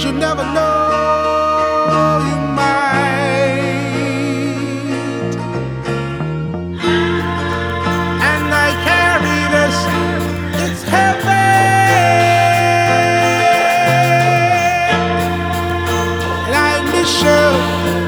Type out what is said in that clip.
'cause you never know, you might. And I carry this, it's heavy, and I miss you.